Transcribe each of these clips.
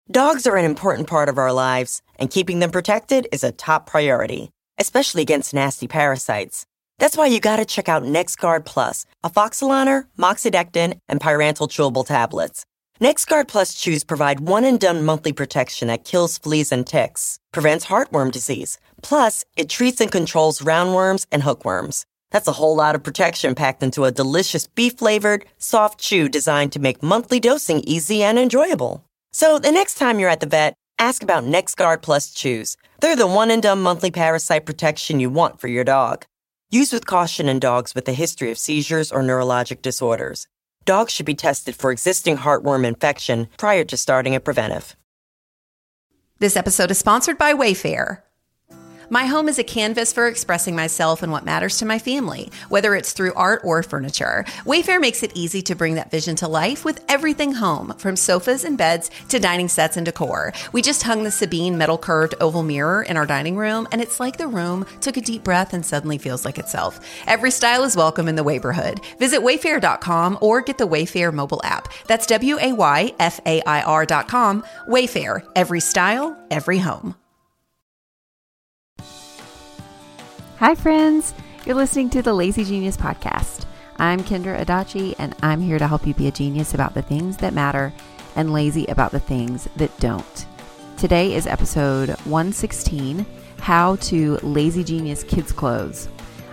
Dogs are an important part of our lives, and keeping them protected is a top priority, especially against nasty parasites. That's why you gotta check out NexGard Plus, Afoxolaner, Moxidectin, and Pyrantel chewable tablets. NexGard Plus chews provide one-and-done monthly protection that kills fleas and ticks, prevents heartworm disease. Plus, it treats and controls roundworms and hookworms. That's a whole lot of protection packed into a delicious beef-flavored, soft chew designed to make monthly dosing easy and enjoyable. So the next time you're at the vet, ask about NexGard Plus chews. They're the one-and-done monthly parasite protection you want for your dog. Use with caution in dogs with a history of seizures or neurologic disorders. Dogs should be tested for existing heartworm infection prior to starting a preventive. This episode is sponsored by Wayfair. My home is a canvas for expressing myself and what matters to my family, whether it's through art or furniture. Wayfair makes it easy to bring that vision to life with everything home, from sofas and beds to dining sets and decor. We just hung the Sabine metal curved oval mirror in our dining room, and it's like the room took a deep breath and suddenly feels like itself. Every style is welcome in the Wayborhood. Visit wayfair.com or get the Wayfair mobile app. That's WAYFAIR.com. Wayfair, every style, every home. Hi, friends. You're listening to the Lazy Genius Podcast. I'm Kendra Adachi, and I'm here to help you be a genius about the things that matter and lazy about the things that don't. Today is episode 116, How to Lazy Genius Kids Clothes.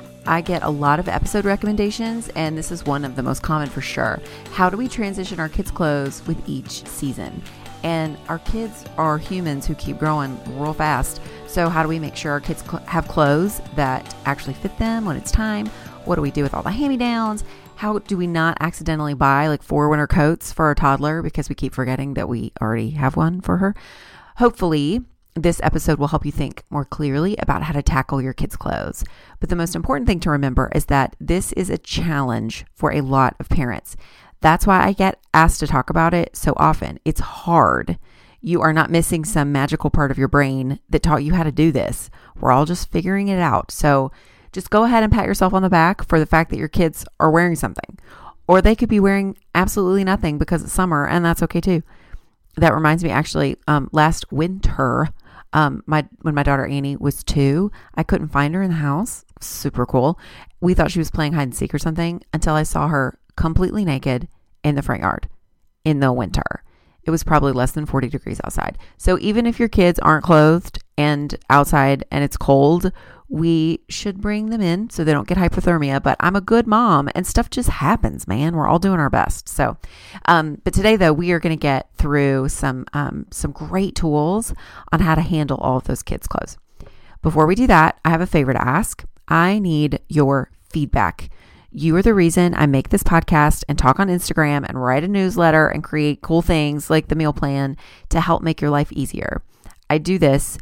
I get a lot of episode recommendations, and this is one of the most common for sure. How do we transition our kids' clothes with each season? And our kids are humans who keep growing real fast. So how do we make sure our kids have clothes that actually fit them when it's time? What do we do with all the hand-me-downs? How do we not accidentally buy like 4 winter coats for our toddler because we keep forgetting that we already have one for her? Hopefully, this episode will help you think more clearly about how to tackle your kids' clothes. But the most important thing to remember is that this is a challenge for a lot of parents. That's why I get asked to talk about it so often. It's hard. You are not missing some magical part of your brain that taught you how to do this. We're all just figuring it out. So just go ahead and pat yourself on the back for the fact that your kids are wearing something. Or they could be wearing absolutely nothing because it's summer, and that's okay too. That reminds me, actually, last winter, when my daughter Annie was 2, I couldn't find her in the house. Super cool. We thought she was playing hide and seek or something until I saw her completely naked in the front yard in the winter. It was probably less than 40 degrees outside. So even if your kids aren't clothed and outside and it's cold, we should bring them in so they don't get hypothermia. But I'm a good mom and stuff just happens, man. We're all doing our best. So, but today though, we are going to get through some great tools on how to handle all of those kids' clothes. Before we do that, I have a favor to ask. I need your feedback. You are the reason I make this podcast and talk on Instagram and write a newsletter and create cool things like the meal plan to help make your life easier. I do this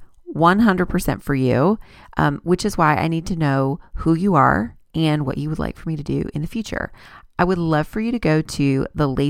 100% for you, which is why I need to know who you are and what you would like for me to do in the future. I would love for you to go to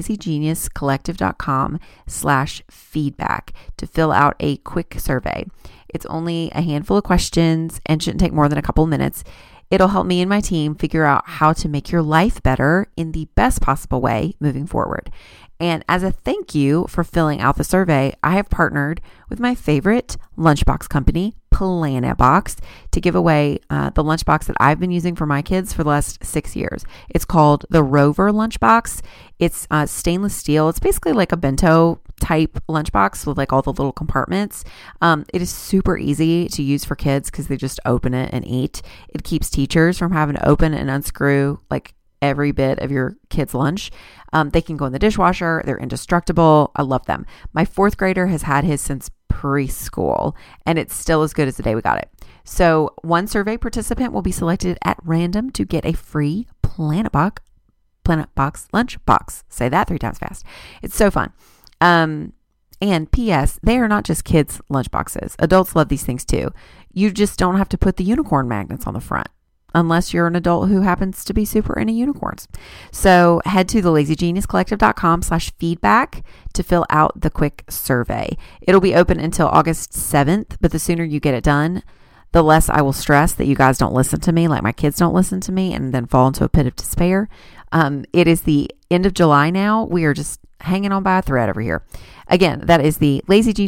thelazygeniuscollective.com/feedback to fill out a quick survey. It's only a handful of questions and shouldn't take more than a couple of minutes. It'll help me and my team figure out how to make your life better in the best possible way moving forward. And as a thank you for filling out the survey, I have partnered with my favorite lunchbox company, Planet Box, to give away the lunchbox that I've been using for my kids for the last 6 years. It's called the Rover Lunchbox. It's stainless steel. It's basically like a bento type lunchbox with like all the little compartments. It is super easy to use for kids because they just open it and eat. It keeps teachers from having to open and unscrew like every bit of your kid's lunch. They can go in the dishwasher. They're indestructible. I love them. My 4th grader has had his since preschool, and it's still as good as the day we got it. So one survey participant will be selected at random to get a free Planet Box lunchbox. Say that 3 times fast. It's so fun. And P.S., they are not just kids' lunchboxes. Adults love these things too. You just don't have to put the unicorn magnets on the front, unless you're an adult who happens to be super into unicorns. So head to thelazygeniuscollective.com/feedback to fill out the quick survey. It'll be open until August 7th, but the sooner you get it done, the less I will stress that you guys don't listen to me, like my kids don't listen to me, and then fall into a pit of despair. It is the end of July now. We are just hanging on by a thread over here. Again, that is the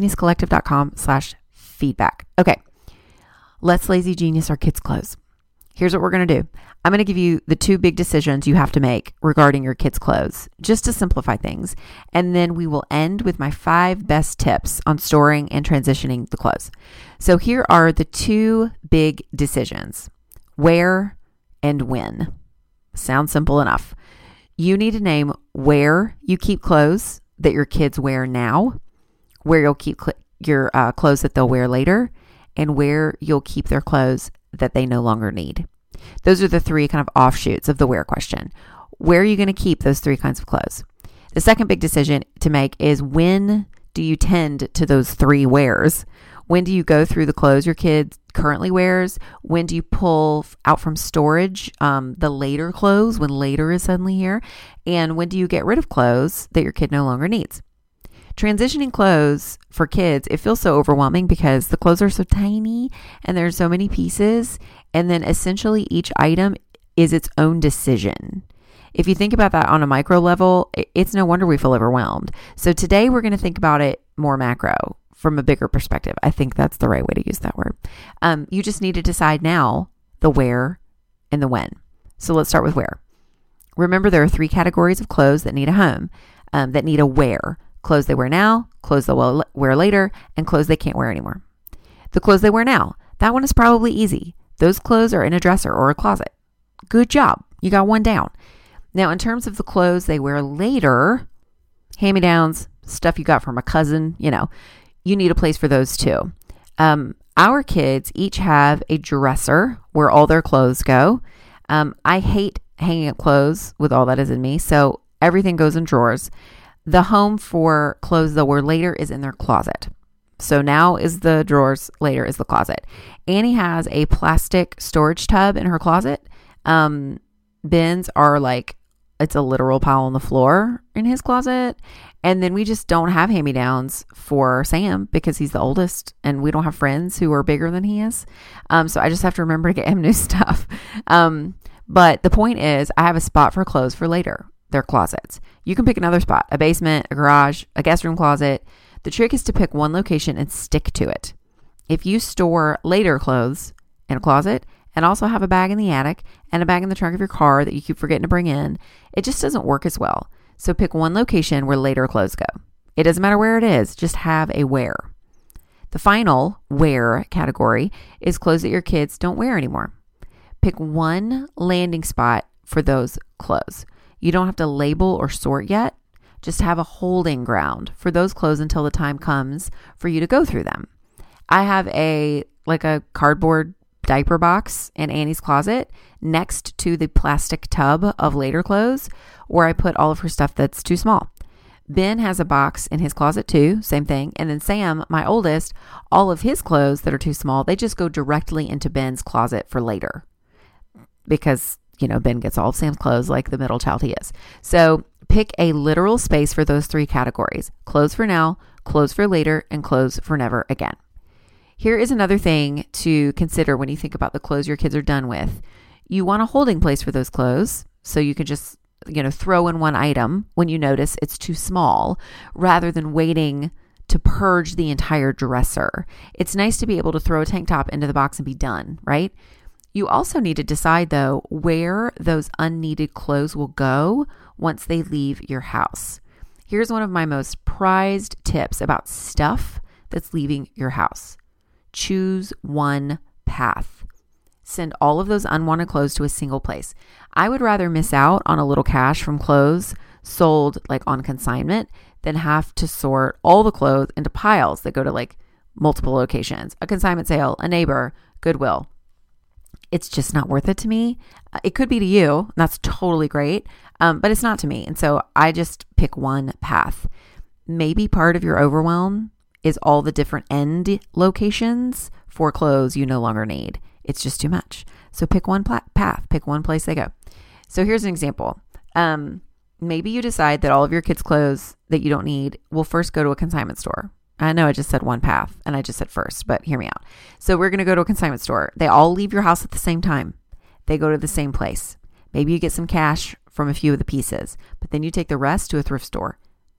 lazygeniuscollective.com/feedback. Okay. Let's lazy genius our kids' clothes. Here's what we're going to do. I'm going to give you the 2 big decisions you have to make regarding your kids' clothes, just to simplify things. And then we will end with my 5 best tips on storing and transitioning the clothes. So here are the 2 big decisions: where and when. Sounds simple enough. You need to name where you keep clothes that your kids wear now, where you'll keep your clothes that they'll wear later, and where you'll keep their clothes that they no longer need. Those are the 3 kind of offshoots of the where question. Where are you going to keep those 3 kinds of clothes? The second big decision to make is, when do you tend to those 3 wheres? When do you go through the clothes your kid currently wears? When do you pull out from storage the later clothes, when later is suddenly here? And when do you get rid of clothes that your kid no longer needs? Transitioning clothes for kids, it feels so overwhelming because the clothes are so tiny and there's so many pieces. And then essentially each item is its own decision. If you think about that on a micro level, it's no wonder we feel overwhelmed. So today we're going to think about it more macro, from a bigger perspective. I think that's the right way to use that word. You just need to decide now the where and the when. So let's start with where. Remember, there are 3 categories of clothes that need a home, that need a where. Clothes they wear now, clothes they'll wear later, and clothes they can't wear anymore. The clothes they wear now, that one is probably easy. Those clothes are in a dresser or a closet. Good job. You got one down. Now, in terms of the clothes they wear later, hand-me-downs, stuff you got from a cousin, you need a place for those too. Our kids each have a dresser where all their clothes go. I hate hanging up clothes with all that is in me, so everything goes in drawers. The home for clothes they'll wear later is in their closet. So now is the drawers, later is the closet. Annie has a plastic storage tub in her closet. Bins are like, it's a literal pile on the floor in his closet. And then we just don't have hand-me-downs for Sam because he's the oldest and we don't have friends who are bigger than he is. So I just have to remember to get him new stuff. But the point is, I have a spot for clothes for later. Their closets. You can pick another spot, a basement, a garage, a guest room closet. The trick is to pick one location and stick to it. If you store later clothes in a closet and also have a bag in the attic and a bag in the trunk of your car that you keep forgetting to bring in, it just doesn't work as well. So pick one location where later clothes go. It doesn't matter where it is, just have a where. The final where category is clothes that your kids don't wear anymore. Pick one landing spot for those clothes. You don't have to label or sort yet. Just have a holding ground for those clothes until the time comes for you to go through them. I have a cardboard diaper box in Annie's closet next to the plastic tub of later clothes where I put all of her stuff that's too small. Ben has a box in his closet too, same thing. And then Sam, my oldest, all of his clothes that are too small, they just go directly into Ben's closet for later because Ben gets all of Sam's clothes like the middle child he is. So pick a literal space for those 3 categories: clothes for now, clothes for later, and clothes for never again. Here is another thing to consider when you think about the clothes your kids are done with. You want a holding place for those clothes so you can just, throw in one item when you notice it's too small rather than waiting to purge the entire dresser. It's nice to be able to throw a tank top into the box and be done, right? You also need to decide, though, where those unneeded clothes will go once they leave your house. Here's one of my most prized tips about stuff that's leaving your house. Choose one path. Send all of those unwanted clothes to a single place. I would rather miss out on a little cash from clothes sold on consignment than have to sort all the clothes into piles that go to multiple locations, a consignment sale, a neighbor, Goodwill. It's just not worth it to me. It could be to you, and that's totally great, but it's not to me. And so I just pick one path. Maybe part of your overwhelm is all the different end locations for clothes you no longer need. It's just too much. So pick one path, pick one place they go. So here's an example. Maybe you decide that all of your kids' clothes that you don't need will first go to a consignment store. I know I just said one path and I just said first, but hear me out. So we're going to go to a consignment store. They all leave your house at the same time. They go to the same place. Maybe you get some cash from a few of the pieces, but then you take the rest to a thrift store.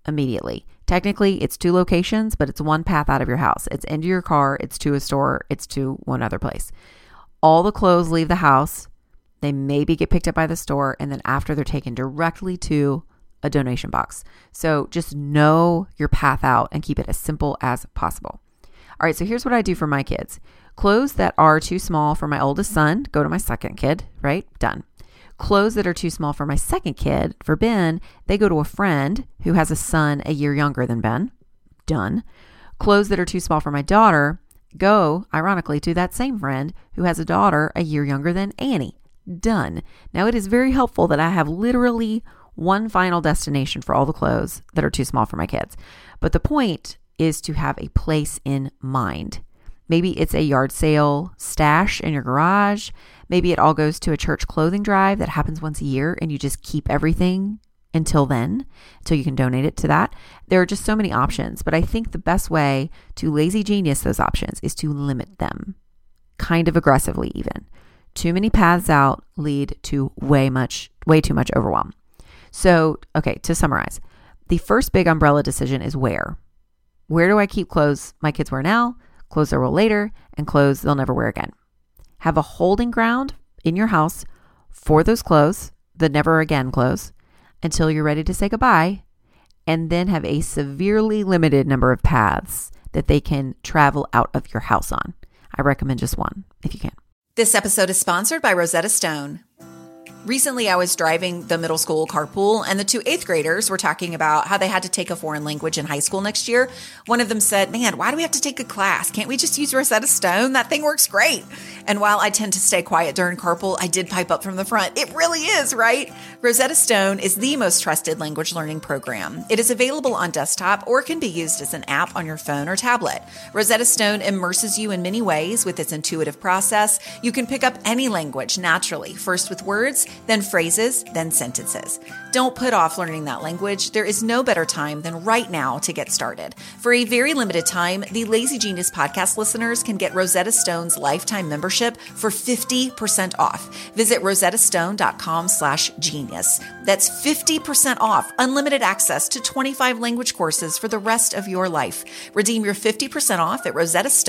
immediately. Technically, it's 2 locations, but it's 1 path out of your house. It's into your car, it's to a store, it's to one other place. All the clothes leave the house. They maybe get picked up by the store, and then after they're taken directly to a donation box. So just know your path out and keep it as simple as possible. All right, so here's what I do for my kids. Clothes that are too small for my oldest son go to my second kid, right? Done. Clothes that are too small for my second kid, for Ben, they go to a friend who has a son a year younger than Ben. Done. Clothes that are too small for my daughter go, ironically, to that same friend who has a daughter a year younger than Annie. Done. Now, it is very helpful that I have literally one final destination for all the clothes that are too small for my kids. But the point is to have a place in mind. Maybe it's a yard sale stash in your garage. Maybe it all goes to a church clothing drive that happens once a year and you just keep everything until then, until you can donate it to that. There are just so many options, but I think the best way to lazy genius those options is to limit them, kind of aggressively even. Too many paths out lead to way too much overwhelm. So, okay, to summarize, the first big umbrella decision is where. Where do I keep clothes my kids wear now, clothes they'll wear later, and clothes they'll never wear again? Have a holding ground in your house for those clothes, the never again clothes, until you're ready to say goodbye, and then have a severely limited number of paths that they can travel out of your house on. I recommend just one if you can. This episode is sponsored by Rosetta Stone. Recently, I was driving the middle school carpool, and the 2 8th graders were talking about how they had to take a foreign language in high school next year. One of them said, "Man, why do we have to take a class? Can't we just use Rosetta Stone? That thing works great." And while I tend to stay quiet during carpool, I did pipe up from the front. It really is, right? Rosetta Stone is the most trusted language learning program. It is available on desktop or can be used as an app on your phone or tablet. Rosetta Stone immerses you in many ways with its intuitive process. You can pick up any language naturally, first with words, then phrases, then sentences. Don't put off learning that language. There is no better time than right now to get started. For a very limited time, the Lazy Genius podcast listeners can get Rosetta Stone's lifetime membership for 50% off. Visit rosettastone.com/genius. That's 50% off, unlimited access to 25 language courses for the rest of your life. Redeem your 50% off at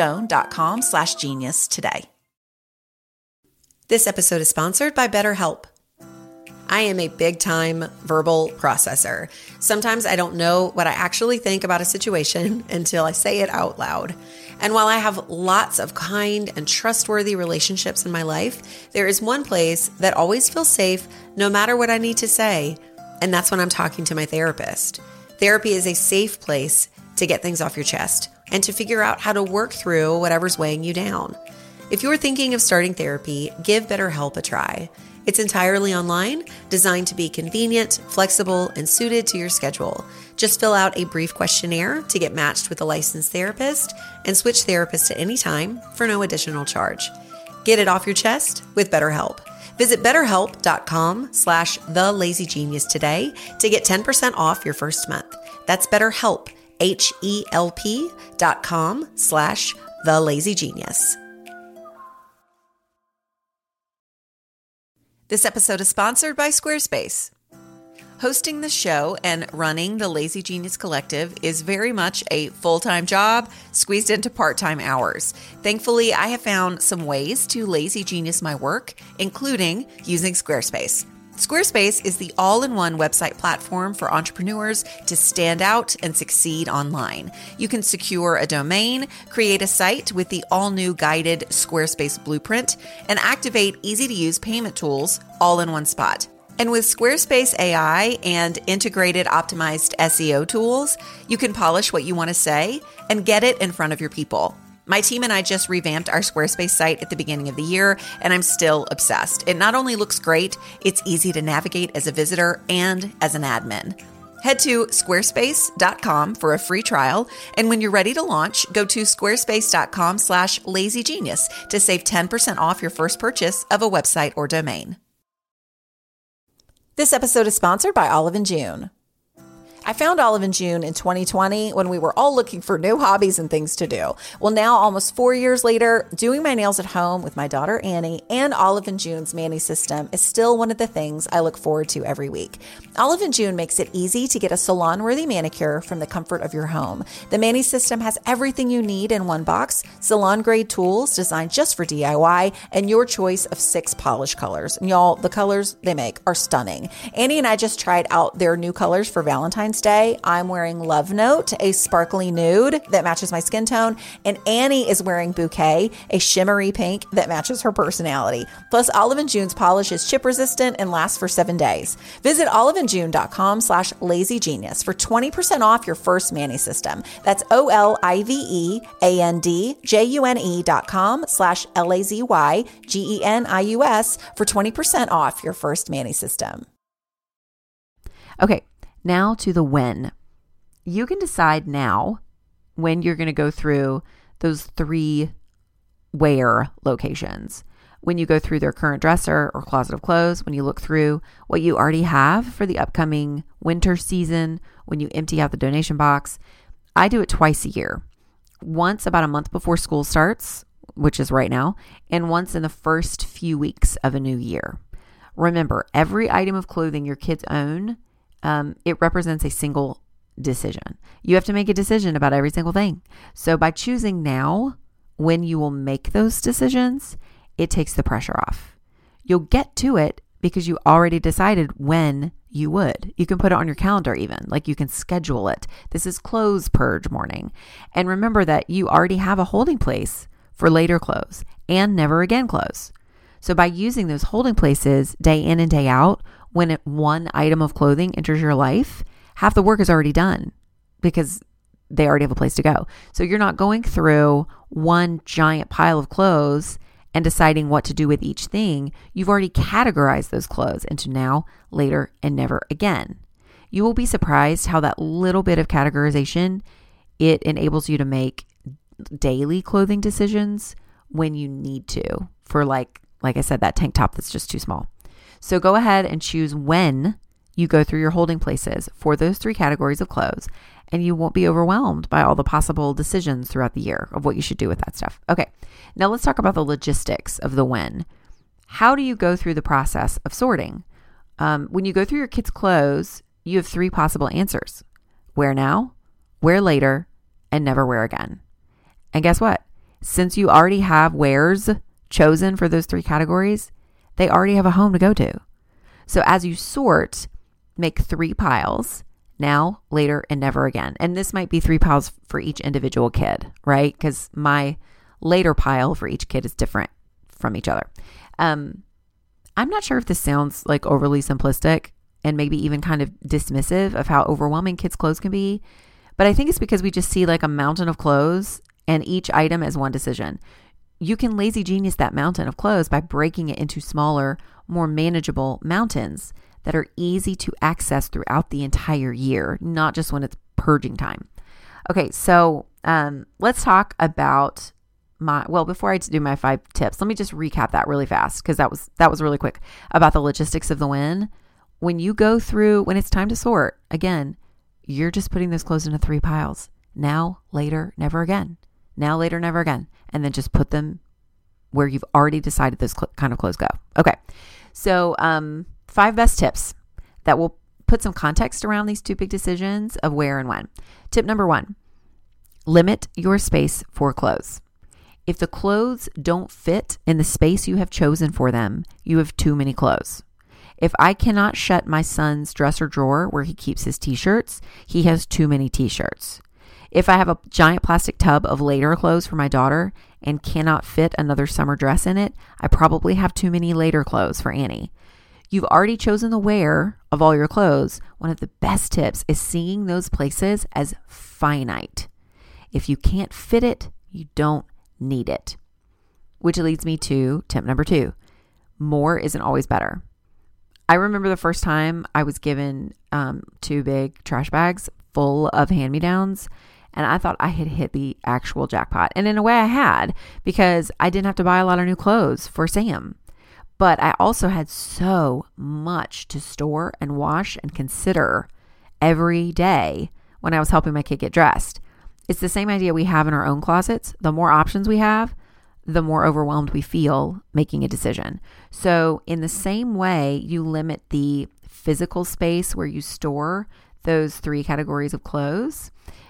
rosettastone.com/genius today. This episode is sponsored by BetterHelp. I am a big-time verbal processor. Sometimes I don't know what I actually think about a situation until I say it out loud. And while I have lots of kind and trustworthy relationships in my life, there is one place that always feels safe no matter what I need to say, and that's when I'm talking to my therapist. Therapy is a safe place to get things off your chest and to figure out how to work through whatever's weighing you down. If you're thinking of starting therapy, give BetterHelp a try. It's entirely online, designed to be convenient, flexible, and suited to your schedule. Just fill out a brief questionnaire to get matched with a licensed therapist and switch therapists at any time for no additional charge. Get it off your chest with BetterHelp. Visit BetterHelp.com/TheLazyGenius today to get 10% off your first month. That's BetterHelp, HELP.com/TheLazyGenius. This episode is sponsored by Squarespace. Hosting the show and running the Lazy Genius Collective is very much a full-time job squeezed into part-time hours. Thankfully, I have found some ways to lazy genius my work, including using Squarespace. Squarespace is the all-in-one website platform for entrepreneurs to stand out and succeed online. You can secure a domain, create a site with the all-new guided Squarespace blueprint, and activate easy-to-use payment tools all in one spot. And with Squarespace AI and integrated optimized SEO tools, you can polish what you want to say and get it in front of your people. My team and I just revamped our Squarespace site at the beginning of the year, and I'm still obsessed. It not only looks great, it's easy to navigate as a visitor and as an admin. Head to squarespace.com for a free trial, and when you're ready to launch, go to squarespace.com/lazygenius to save 10% off your first purchase of a website or domain. This episode is sponsored by Olive & June. I found Olive & June in 2020 when we were all looking for new hobbies and things to do. Well, now almost 4 years later, doing my nails at home with my daughter Annie and Olive & June's Mani system is still one of the things I look forward to every week. Olive & June makes it easy to get a salon-worthy manicure from the comfort of your home. The Mani system has everything you need in one box, salon-grade tools designed just for DIY, and your choice of 6 polish colors. And y'all, the colors they make are stunning. Annie and I just tried out their new colors for Valentine's Day. I'm wearing Love Note, a sparkly nude that matches my skin tone, and Annie is wearing Bouquet, a shimmery pink that matches her personality. Plus, Olive & June's polish is chip resistant and lasts for 7 days. Visit oliveandjune.com/lazygenius for 20% off your first Mani system. That's oliveandjune.com/LAZYGENIUS for 20% off your first Mani system. Okay, now to the when. You can decide now when you're going to go through those 3 wear locations. When you go through their current dresser or closet of clothes, when you look through what you already have for the upcoming winter season, when you empty out the donation box. I do it twice a year. Once about a month before school starts, which is right now, and once in the first few weeks of a new year. Remember, every item of clothing your kids own, it represents a single decision. You have to make a decision about every single thing. So by choosing now when you will make those decisions, it takes the pressure off. You'll get to it because you already decided when you would. You can put it on your calendar even, like you can schedule it. This is clothes purge morning. And remember that you already have a holding place for later clothes and never again clothes. So by using those holding places day in and day out, when one item of clothing enters your life, half the work is already done because they already have a place to go. So you're not going through one giant pile of clothes and deciding what to do with each thing. You've already categorized those clothes into now, later, and never again. You will be surprised how that little bit of categorization, it enables you to make daily clothing decisions when you need to for like I said, that tank top that's just too small. So go ahead and choose when you go through your holding places for those 3 categories of clothes, and you won't be overwhelmed by all the possible decisions throughout the year of what you should do with that stuff. Okay, now let's talk about the logistics of the when. How do you go through the process of sorting? When you go through your kids' clothes, you have 3 possible answers. Wear now, wear later, and never wear again. And guess what? Since you already have wears chosen for those 3 categories, they already have a home to go to. So as you sort, make 3 piles, now, later, and never again. And this might be 3 piles for each individual kid, right? Because my later pile for each kid is different from each other. I'm not sure if this sounds like overly simplistic and maybe even kind of dismissive of how overwhelming kids' clothes can be. But I think it's because we just see like a mountain of clothes and each item as one decision. You can lazy genius that mountain of clothes by breaking it into smaller, more manageable mountains that are easy to access throughout the entire year, not just when it's purging time. Okay, so let's talk about before I do my 5 tips, let me just recap that really fast because that was really quick about the logistics of the when. When you go through, when it's time to sort, again, you're just putting those clothes into 3 piles. Now, later, never again. Now, later, never again. And then just put them where you've already decided this kind of clothes go. Okay. So 5 best tips that will put some context around these 2 big decisions of where and when. Tip number 1, limit your space for clothes. If the clothes don't fit in the space you have chosen for them, you have too many clothes. If I cannot shut my son's dresser drawer where he keeps his t-shirts, he has too many t-shirts. If I have a giant plastic tub of later clothes for my daughter and cannot fit another summer dress in it, I probably have too many later clothes for Annie. You've already chosen the wear of all your clothes. One of the best tips is seeing those places as finite. If you can't fit it, you don't need it. Which leads me to tip number 2. More isn't always better. I remember the first time I was given 2 big trash bags full of hand-me-downs, and I thought I had hit the actual jackpot. And in a way I had, because I didn't have to buy a lot of new clothes for Sam. But I also had so much to store and wash and consider every day when I was helping my kid get dressed. It's the same idea we have in our own closets. The more options we have, the more overwhelmed we feel making a decision. So in the same way, you limit the physical space where you store those 3 categories of clothes.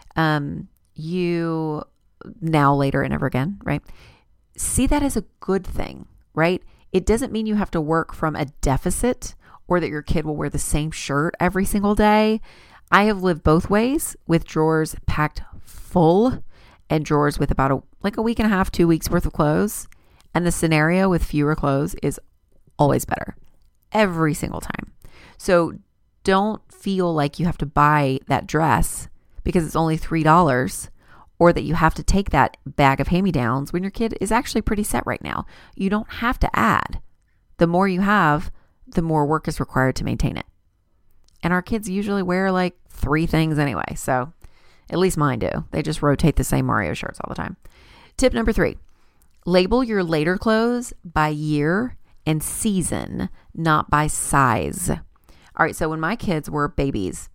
You now, later, and never again, right? See that as a good thing, right? It doesn't mean you have to work from a deficit or that your kid will wear the same shirt every single day. I have lived both ways, with drawers packed full and drawers with about a week and a half, 2 weeks worth of clothes. And the scenario with fewer clothes is always better every single time. So don't feel like you have to buy that dress because it's only $3, or that you have to take that bag of hand-me-downs when your kid is actually pretty set right now. You don't have to add. The more you have, the more work is required to maintain it. And our kids usually wear like 3 things anyway. So at least mine do. They just rotate the same Mario shirts all the time. Tip number 3, label your later clothes by year and season, not by size. All right. So when my kids were babies,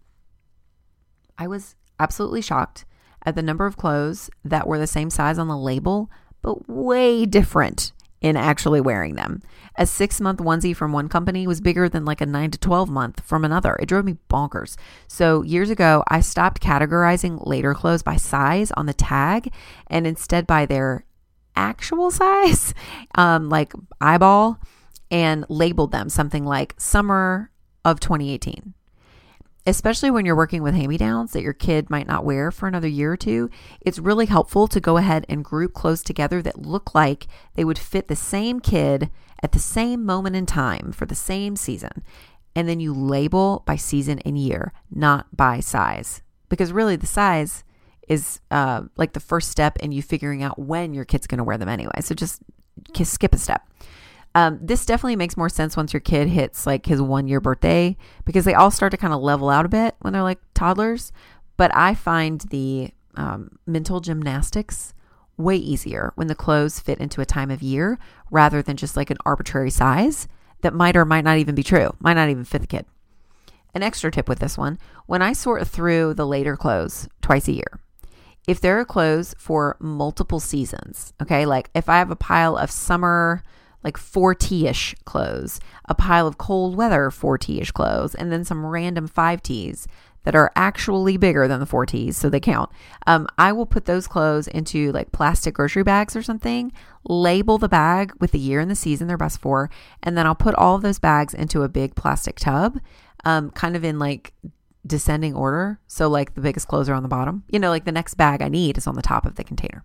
I was absolutely shocked at the number of clothes that were the same size on the label, but way different in actually wearing them. A 6-month onesie from one company was bigger than like a 9 to 12 month from another. It drove me bonkers. So years ago, I stopped categorizing later clothes by size on the tag and instead by their actual size, like eyeball, and labeled them something like summer of 2018. Especially when you're working with hand-me-downs that your kid might not wear for another year or 2, it's really helpful to go ahead and group clothes together that look like they would fit the same kid at the same moment in time for the same season. And then you label by season and year, not by size. Because really the size is like the first step in you figuring out when your kid's going to wear them anyway. So just skip a step. This definitely makes more sense once your kid hits like his 1-year birthday, because they all start to kind of level out a bit when they're like toddlers. But I find the mental gymnastics way easier when the clothes fit into a time of year rather than just like an arbitrary size that might or might not even be true, might not even fit the kid. An extra tip with this one, when I sort through the later clothes twice a year, if there are clothes for multiple seasons, okay, like if I have a pile of summer like 4T-ish clothes, a pile of cold weather 4T-ish clothes, and then some random 5Ts that are actually bigger than the 4Ts, so they count. I will put those clothes into like plastic grocery bags or something, label the bag with the year and the season they're best for, and then I'll put all of those bags into a big plastic tub, kind of in like descending order. So like the biggest clothes are on the bottom. You know, like the next bag I need is on the top of the container.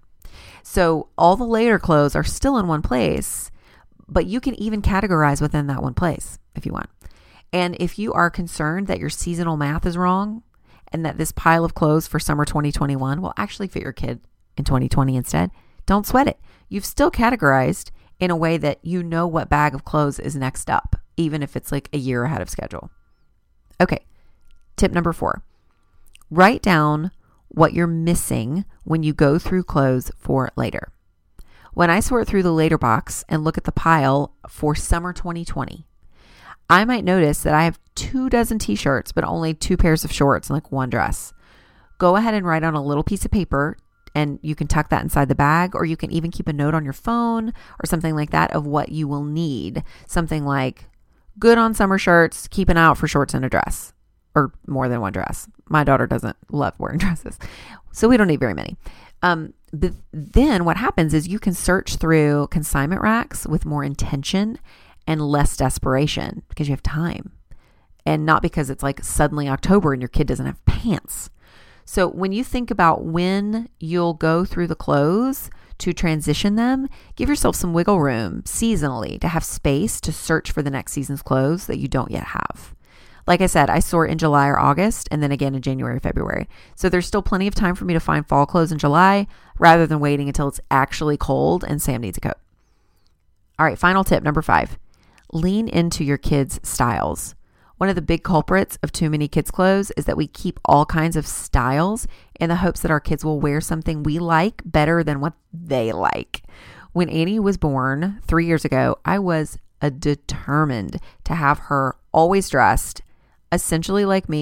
So all the later clothes are still in one place, but you can even categorize within that one place if you want. And if you are concerned that your seasonal math is wrong and that this pile of clothes for summer 2021 will actually fit your kid in 2020 instead, don't sweat it. You've still categorized in a way that you know what bag of clothes is next up, even if it's like a year ahead of schedule. Okay, tip number 4. Write down what you're missing when you go through clothes for later. When I sort through the later box and look at the pile for summer 2020, I might notice that I have 24 t-shirts, but only 2 pairs of shorts and like 1 dress. Go ahead and write on a little piece of paper, and you can tuck that inside the bag, or you can even keep a note on your phone or something like that of what you will need. Something like good on summer shirts, keep an eye out for shorts and a dress, or more than 1 dress. My daughter doesn't love wearing dresses, so we don't need very many. But then what happens is you can search through consignment racks with more intention and less desperation because you have time, and not because it's like suddenly October and your kid doesn't have pants. So when you think about when you'll go through the clothes to transition them, give yourself some wiggle room seasonally to have space to search for the next season's clothes that you don't yet have. Like I said, I sort in July or August and then again in January or February. So there's still plenty of time for me to find fall clothes in July rather than waiting until it's actually cold and Sam needs a coat. All right, final tip, number 5. Lean into your kids' styles. One of the big culprits of too many kids' clothes is that we keep all kinds of styles in the hopes that our kids will wear something we like better than what they like. When Annie was born 3 years ago, I was determined to have her always dressed essentially like me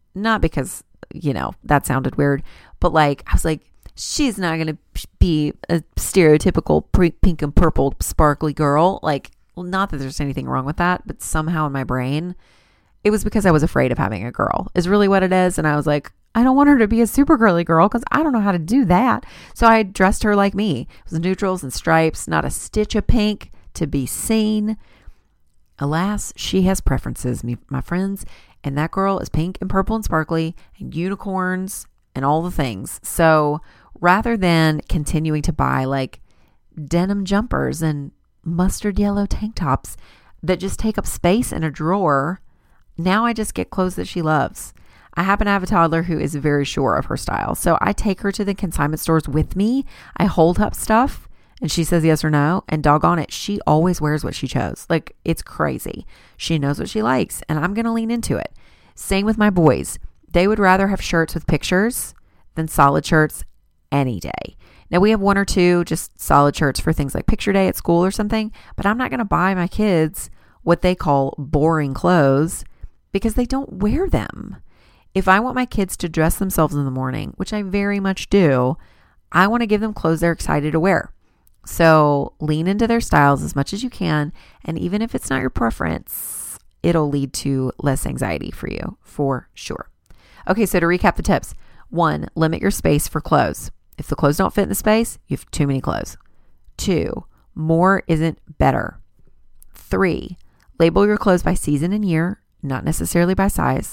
not because, that sounded weird, but like, I was like, she's not going to be a stereotypical pink and purple sparkly girl. Like, well, not that there's anything wrong with that, but somehow in my brain, it was because I was afraid of having a girl is really what it is. And I was like, I don't want her to be a super girly girl because I don't know how to do that. So I dressed her like me. It was neutrals and stripes, not a stitch of pink to be seen. Alas, she has preferences, my friends. And that girl is pink and purple and sparkly and unicorns and all the things. So rather than continuing to buy like denim jumpers and mustard yellow tank tops that just take up space in a drawer, now I just get clothes that she loves. I happen to have a toddler who is very sure of her style. So I take her to the consignment stores with me. I hold up stuff and she says yes or no. And doggone it, she always wears what she chose. Like, it's crazy. She knows what she likes and I'm going to lean into it. Same with my boys. They would rather have shirts with pictures than solid shirts any day. Now we have one or two just solid shirts for things like picture day at school or something, but I'm not going to buy my kids what they call boring clothes because they don't wear them. If I want my kids to dress themselves in the morning, which I very much do, I want to give them clothes they're excited to wear. So lean into their styles as much as you can. And even if it's not your preference, it'll lead to less anxiety for you, for sure. Okay, so to recap the tips. 1, limit your space for clothes. If the clothes don't fit in the space, you have too many clothes. 2, more isn't better. 3, label your clothes by season and year, not necessarily by size.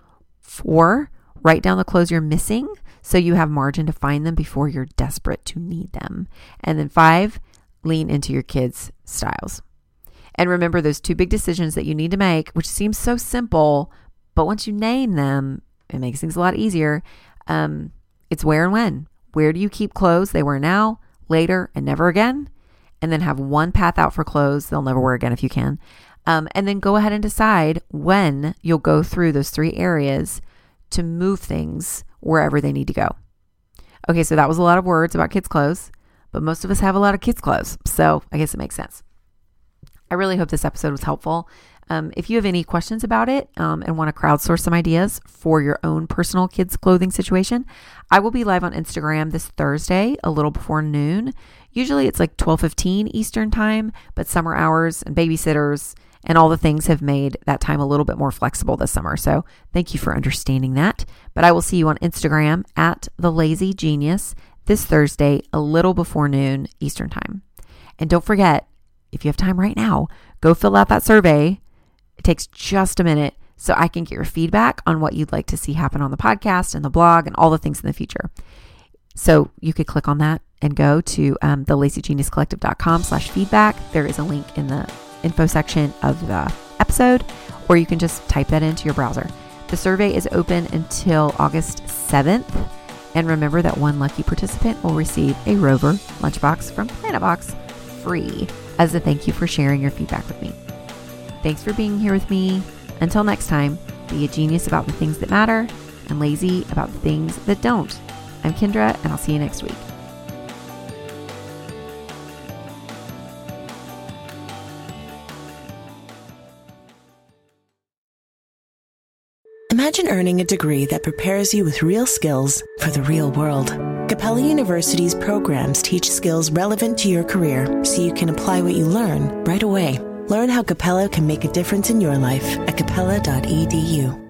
4, write down the clothes you're missing so you have margin to find them before you're desperate to need them. And then 5, lean into your kids' styles. And remember those 2 big decisions that you need to make, which seems so simple, but once you name them, it makes things a lot easier. It's where and when. Where do you keep clothes they wear now, later, and never again? And then have one path out for clothes they'll never wear again if you can. And then go ahead and decide when you'll go through those 3 areas to move things wherever they need to go. Okay, so that was a lot of words about kids' clothes, but most of us have a lot of kids' clothes, so I guess it makes sense. I really hope this episode was helpful. If you have any questions about it and want to crowdsource some ideas for your own personal kids' clothing situation, I will be live on Instagram this Thursday, a little before noon. Usually it's like 12:15 Eastern time, but summer hours and babysitters and all the things have made that time a little bit more flexible this summer. So thank you for understanding that. But I will see you on Instagram at The Lazy Genius this Thursday, a little before noon Eastern time. And don't forget, if you have time right now, go fill out that survey. It takes just a minute so I can get your feedback on what you'd like to see happen on the podcast and the blog and all the things in the future. So you could click on that and go to thelacygeniuscollective.com/feedback. There is a link in the info section of the episode, or you can just type that into your browser. The survey is open until August 7th. And remember that one lucky participant will receive a Rover lunchbox from Planetbox free as a thank you for sharing your feedback with me. Thanks for being here with me. Until next time, be a genius about the things that matter and lazy about the things that don't. I'm Kendra, and I'll see you next week. Imagine earning a degree that prepares you with real skills for the real world. Capella University's programs teach skills relevant to your career so you can apply what you learn right away. Learn how Capella can make a difference in your life at capella.edu.